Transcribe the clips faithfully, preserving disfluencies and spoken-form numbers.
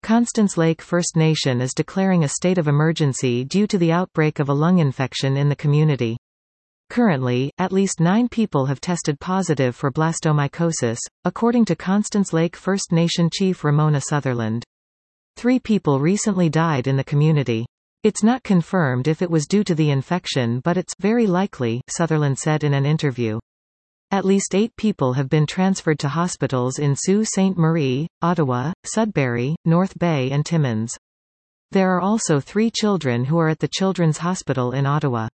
Constance Lake First Nation is declaring a state of emergency due to the outbreak of a lung infection in the community. Currently, at least nine people have tested positive for blastomycosis, according to Constance Lake First Nation Chief Ramona Sutherland. Three people recently died in the community. It's not confirmed if it was due to the infection, but it's very likely, Sutherland said in an interview. At least eight people have been transferred to hospitals in Sault Ste. Marie, Ottawa, Sudbury, North Bay and Timmins. There are also three children who are at the Children's Hospital in Ottawa.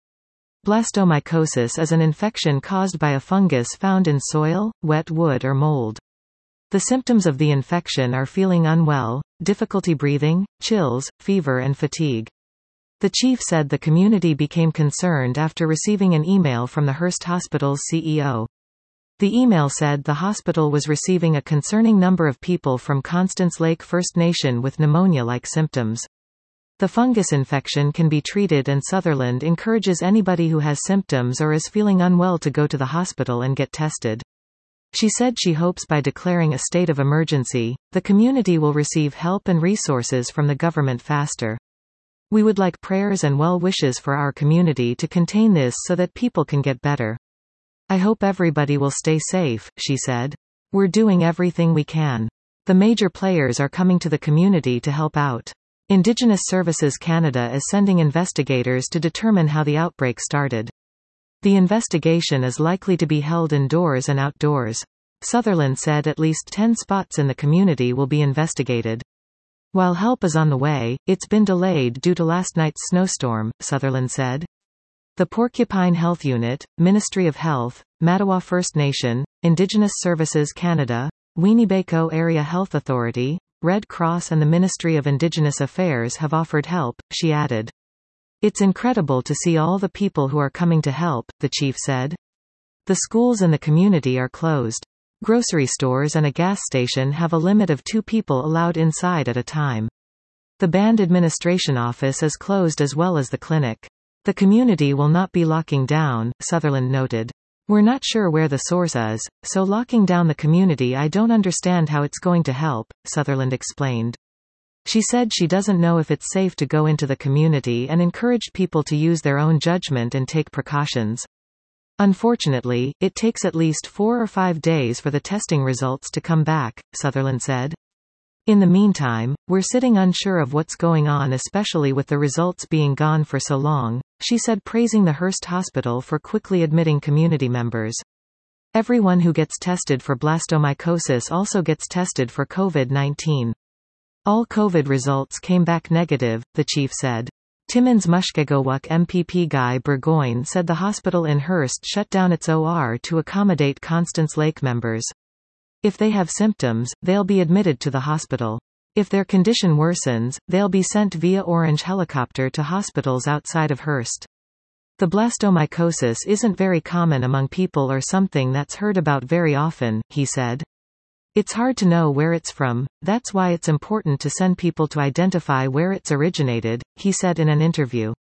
Blastomycosis is an infection caused by a fungus found in soil, wet wood or mold. The symptoms of the infection are feeling unwell, difficulty breathing, chills, fever and fatigue. The chief said the community became concerned after receiving an email from the Hearst Hospital's C E O. The email said the hospital was receiving a concerning number of people from Constance Lake First Nation with pneumonia-like symptoms. The fungus infection can be treated, and Sutherland encourages anybody who has symptoms or is feeling unwell to go to the hospital and get tested. She said she hopes by declaring a state of emergency, the community will receive help and resources from the government faster. We would like prayers and well wishes for our community to contain this so that people can get better. I hope everybody will stay safe, she said. We're doing everything we can. The major players are coming to the community to help out. Indigenous Services Canada is sending investigators to determine how the outbreak started. The investigation is likely to be held indoors and outdoors. Sutherland said at least ten spots in the community will be investigated. While help is on the way, it's been delayed due to last night's snowstorm, Sutherland said. The Porcupine Health Unit, Ministry of Health, Mattawa First Nation, Indigenous Services Canada, Weeneebayko Area Health Authority, Red Cross and the Ministry of Indigenous Affairs have offered help, she added. It's incredible to see all the people who are coming to help, the chief said. The schools and the community are closed. Grocery stores and a gas station have a limit of two people allowed inside at a time. The band administration office is closed as well as the clinic. The community will not be locking down, Sutherland noted. We're not sure where the source is, so locking down the community I don't understand how it's going to help, Sutherland explained. She said she doesn't know if it's safe to go into the community and encouraged people to use their own judgment and take precautions. Unfortunately, it takes at least four or five days for the testing results to come back, Sutherland said. In the meantime, we're sitting unsure of what's going on, especially with the results being gone for so long, she said, praising the Hearst Hospital for quickly admitting community members. Everyone who gets tested for blastomycosis also gets tested for COVID nineteen. All COVID results came back negative, the chief said. Timmins Mushkegowuk M P P Guy Burgoyne said the hospital in Hearst shut down its O R to accommodate Constance Lake members. If they have symptoms, they'll be admitted to the hospital. If their condition worsens, they'll be sent via Orange helicopter to hospitals outside of Hearst. The blastomycosis isn't very common among people or something that's heard about very often, he said. It's hard to know where it's from, that's why it's important to send people to identify where it's originated, he said in an interview.